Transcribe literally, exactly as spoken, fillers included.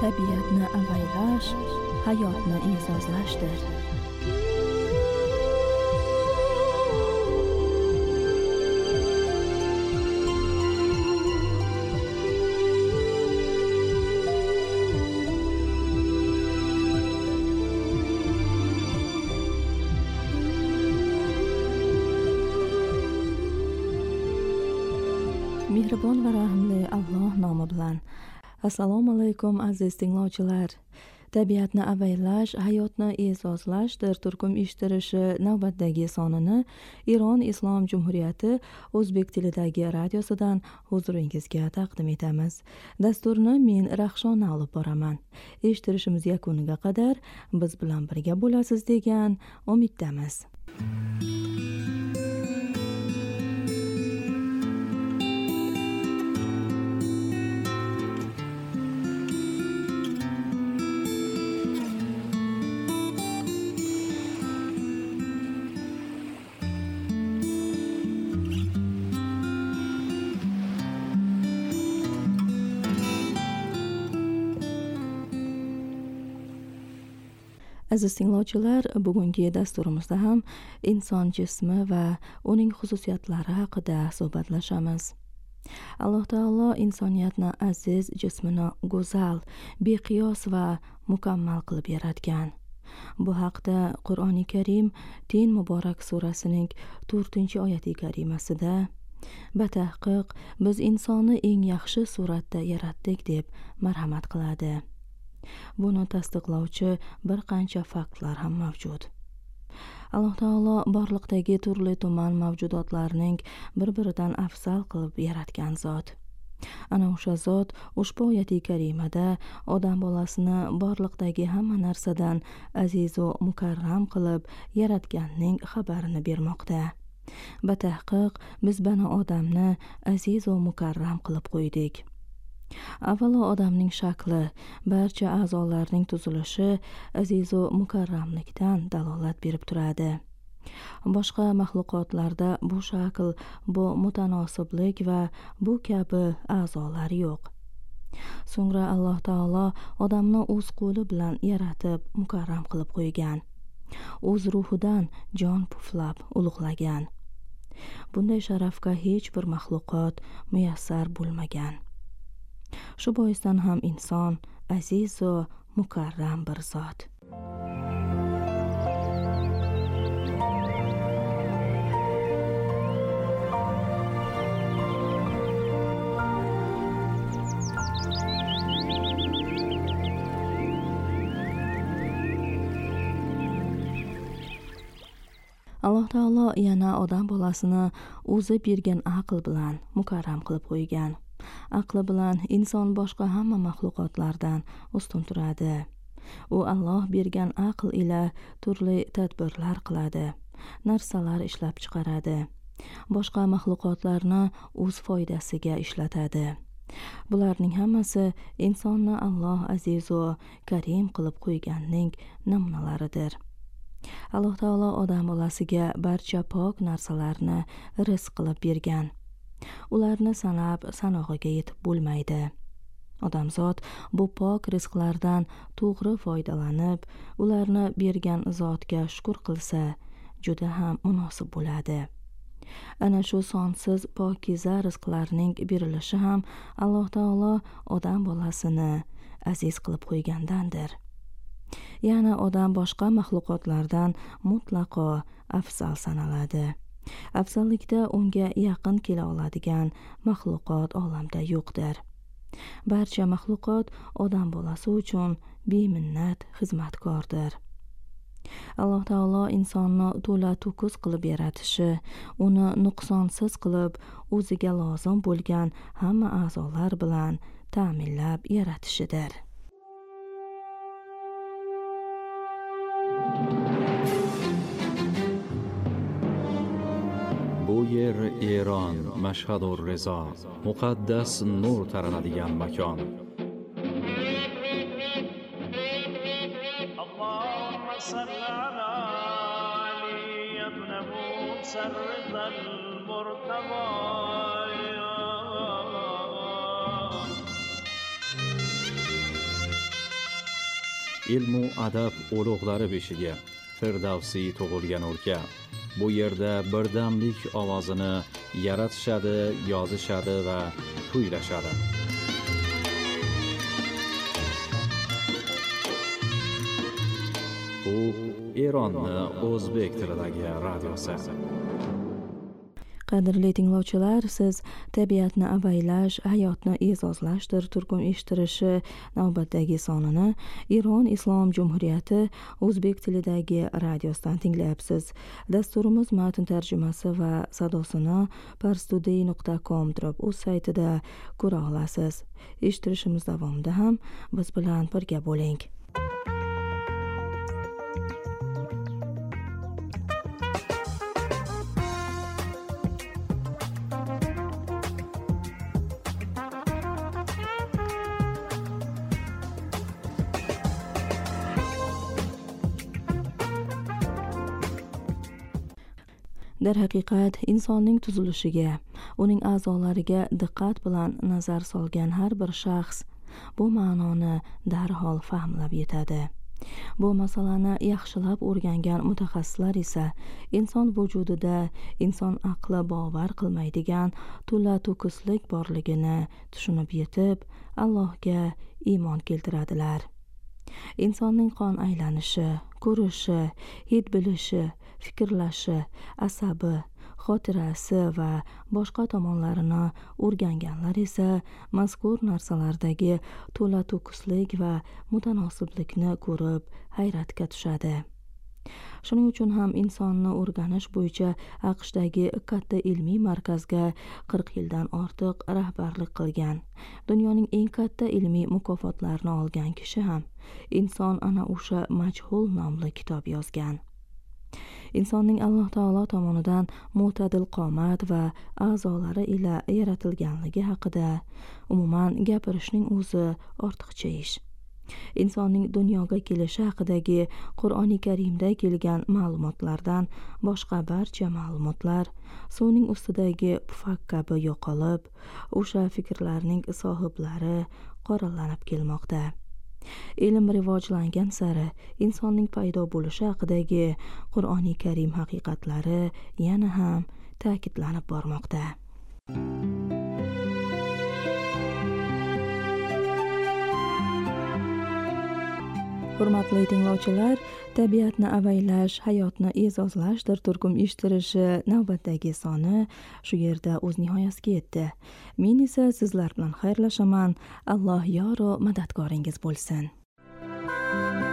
tabiatni avaylash hayotni e'zozlashdir. Mehribon va rahmli Alloh nomi bilan. Assalomu alaykum aziz tinglovchilar. Tabiatni avaylash hayotni e'zozlashdir turkum eshittirishi navbatdagi sonini Iron Islom Jumhuriyati o'zbek tilidagi radiosidan huzuringizga taqdim etamiz. Dasturni men Rahshona olib boraman. Eshittirishimiz yakuniga qadar biz bilan birga bo'lasiz degan umiddamiz. Aziz tinglovchilar, bugungi dasturimizda ham inson jismi va uning xususiyatlari haqida suhbatlashamiz. Alloh taolo insoniyatni aziz jismini go'zal, beqiyos va mukammal qilib yaratgan. Bu haqda Qur'oni Karim Tin Muborak surasining to'rtinchi oyati karimasida batahqiq biz insonni eng yaxshi suratda yaratdik deb marhamat qiladi. Buni tasdiqlovchi bir qancha faktlar ham mavjud. Alloh taolo borliqdagi turli tuman mavjudotlarning bir-biridan afzal qilib yaratgan zot. Ana o'sha zot ushbu oyati karimada odam bolasini borliqdagi hamma narsadan aziz va mukarram qilib yaratganning xabarini bermoqda. Batahqiq biz bani odamni aziz va mukarram qilib qo'ydik. Avvalo odamning shakli, barcha a'zolarning tuzilishi aziz va mukarramlikdan dalolat berib turadi. Boshqa maxluqotlarda bu shakl, bu mutanosiblik va bu kabi a'zolar yo'q. So'ngra Alloh taolo odamni o'z qo'li bilan yaratib, mukarram qilib qo'ygan. O'z ruhidan jon puflab ulug'lagan. Bunday sharafga hech bir maxluqot muyassar bo'lmagan. Shu boisdan ham inson aziz va mukarram bir zot. Alloh taolo yana odam bolasini o'zi bergan aql bilan mukarram qilib qo'ygan. Aqli bilan inson boshqa hamma maxluqotlardan ustun turadi. U Alloh bergan aql ila turli tadbirlar qiladi, narsalar ishlab chiqaradi. Boshqa maxluqotlarni o'z foydasiga ishlatadi. Bularning hammasi insonni Alloh aziz va karim qilib qo'yganning namunalaridir. Alloh taolo odam bolasiga barcha pok narsalarni rizq qilib bergan. Ularni sanab sanog'iga yetib bo'lmaydi. Odamzod bu pok rizqlardan to'g'ri foydalanib, ularni bergan zotga shukr qilsa, juda ham munosib bo'ladi. Ana shu sonsiz pokiza rizqlarning berilishi ham Alloh taolo odam bolasini aziz qilib qo'ygandandir. Yana odam boshqa maxluqotlardan mutlaqo afzal sanaladi. Afzallikda unga yaqin kela oladigan maxluqot olamda yo'qdir. Barcha maxluqot odam bolasi uchun beminnat xizmatkordir. Alloh taolo insonni to'la to'kis qilib yaratishi, uni nuqsonsiz qilib, o'ziga lozim bo'lgan hamma a'zolar bilan ta'minlab yaratishidir. Bu yer Eron, Mashhad va Rizo, muqaddas nur taranadigan makon. Allohumma salli ala Ali ibn Musa al-Murtaba. ilmu adab ulug'lari beshiga, Firdavsiy tug'ilgan o'lka. Bu yerda birdamlik ovozini yaratishadi, yozishadi va kuylashadi. Bu Eronning o'zbek tilidagi radiosi. Qadrli tinglovchilar, siz tabiatni avaylash, hayotni e'zozlashdir turkum eshittirishi navbatdagi sonini Eron Islom Jumhuriyati o'zbek tilidagi radiosidan tinglayapsiz. Dasturimiz matn tarjimasi va sadosini parstoday nuqta com o'z saytida ko'ra olasiz. Eshittirishimiz davomida ham biz bilan birga bo'ling. Darhaqiqat, insonning tuzilishiga, uning a'zolariga diqqat bilan nazar solgan har bir shaxs bu ma'noni darhol fahmlab yetadi. Bu masalani yaxshilab o'rgangan mutaxassislar esa inson vujudida inson aqli bovar qilmaydigan to'la to'kislik borligini tushunib yetib, Allohga iymon keltiradilar. Insonning qon aylanishi, ko'rishi, hid bilishi, fikrlashi, asabi, xotirasi va boshqa tomonlarini o'rganganlar esa mazkur narsalardagi to'la to'kislik va mutanosiblikni ko'rib hayratga tushadi. Shuning uchun ham insonni o'rganish bo'yicha AQShdagi katta ilmiy markazga qirq yildan ortiq rahbarlik qilgan, dunyoning eng katta ilmiy mukofotlarini olgan kishi ham Inson ana o'sha majhul nomli kitob yozgan. Insonning Alloh taolo tomonidan mo'tadil qomat va a'zolari ila yaratilganligi haqida umuman gapirishning o'zi ortiqcha ish. Insonning dunyoga kelishi haqidagi Qur'oni Karimda kelgan ma'lumotlardan boshqa barcha ma'lumotlar suvning ustidagi pufak kabi yo'qolib, o'sha fikrlarning sohiblari qoralanib kelmoqda. Ilm rivojlangan sari insonning paydo bo'lishi haqidagi Qur'oni Karim haqiqatlari yana ham ta'kidlanib bormoqda. Hurmatli tinglovchilar, tabiatni avaylash, hayotni e'zozlashdir turkum eshittirishi navbatdagi soni shu yerda o'z nihoyasiga yetdi. Men esa sizlar bilan xayrlashaman. Alloh yor va madadkoringiz bo'lsin.